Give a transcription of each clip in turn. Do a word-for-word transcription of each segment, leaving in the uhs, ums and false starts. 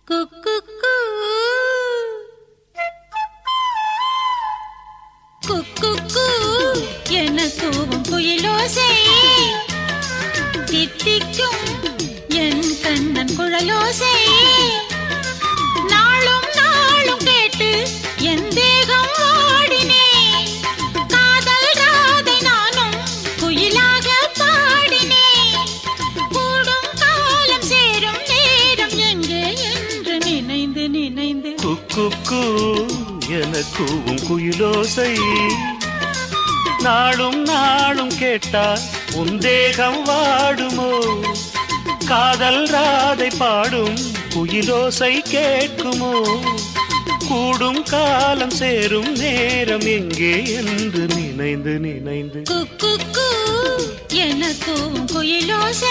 குக்குக்கு குக்குக்கு என கூவும் குயிலோசை தித்திக்கும் என் கண்ணன் குழலோசை நாளும் நாளும் கேட்டு என் தேகம் ஓடினேன் காதல் ராதை நானும் குயிலாக பாடினேன் கூடும் காலம் சேரும் நேரம் எங்கே என்று நினைந்து நினைந்து குக்குக்கு என கூவும் குயிலோசை நாளும் நாளும் கேட்டால் உன் தேகம் வாடுமோ காதல் ராதை பாடும் குயிலோசை கேட்குமோ கூடும் காலம் சேரும் நேரம் எங்கே என்று நினைந்து நினைந்து குக்குக்கு என கூவும் குயிலோசை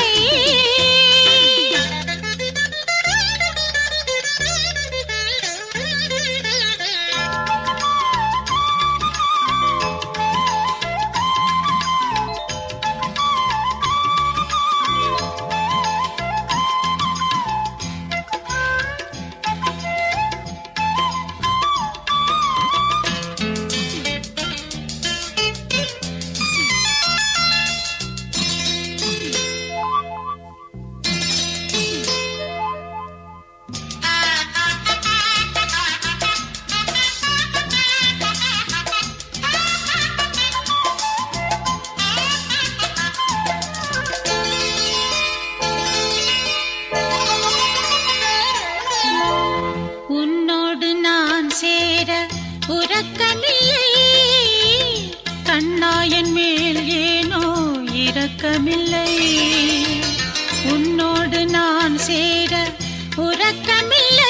உறக்கமில்லை கண்ணாயன் மேல் ஏனோ இரக்கமில்லை உன்னோடு நான் சேர உறக்கமில்லை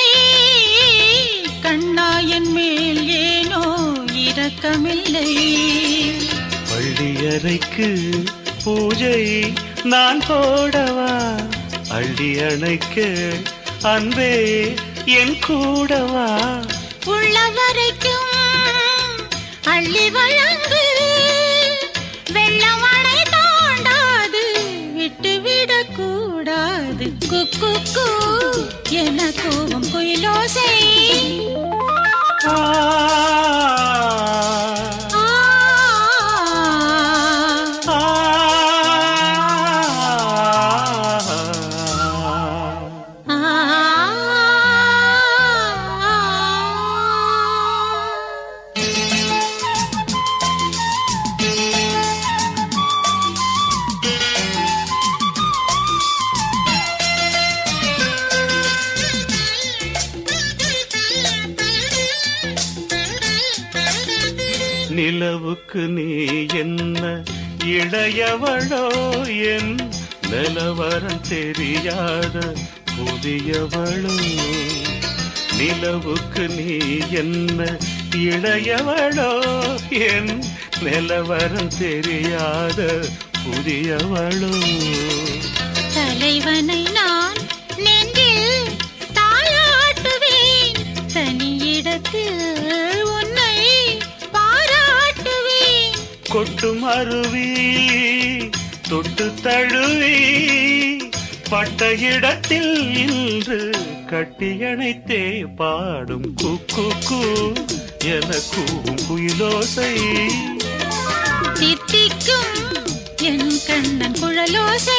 கண்ணாயன் மேல் ஏனோ இரக்கமில்லை பள்ளியறைக்கு பூஜை நான் போடவா அள்ளி அணைக்க அன்பே என் கூடவா உள்ள வரைக்கும் அள்ளி வழங்கு வெள்ளம் அணை தாண்டாது விட்டுவிடக் கூடாது குக்குக்கு என கூவும் குயிலோசை நிலவுக்கு நீ என்ன இளையவளோ என் நிலவரம் தெரியாத புதியவளோ நிலவுக்கு நீ என்ன இளையவளோ என் நிலவரம் தெரியாத புதியவளோ தலைவனை நான் நெஞ்சில் தாளாட்டுவேன் தனியிடத்தில் கொட்டும் அருவி தொட்டு தழுவி பட்ட இடத்தில் இன்று கட்டியணைத்தே பாடும் குக்குக்கு என கூவும் குயிலோசை தித்திக்கும் என் கண்ணன் குழலோசை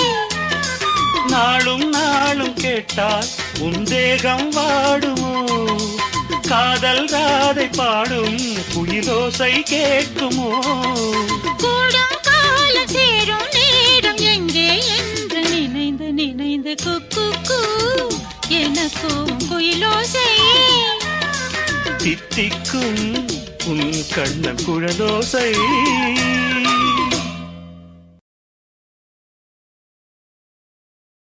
நாளும் நாளும் கேட்டால் உன் தேகம் வாடுமோ காதல் ராதை பாடும் குயிலோசை கேட்குமோ கூடும் காலம் சேரும் நேரம் எங்கே என்று நினைந்து நினைந்து குக்குக்கு எனக்கும் குயிலோசை தித்திக்கும் உன் கண்ணன் குழலோசை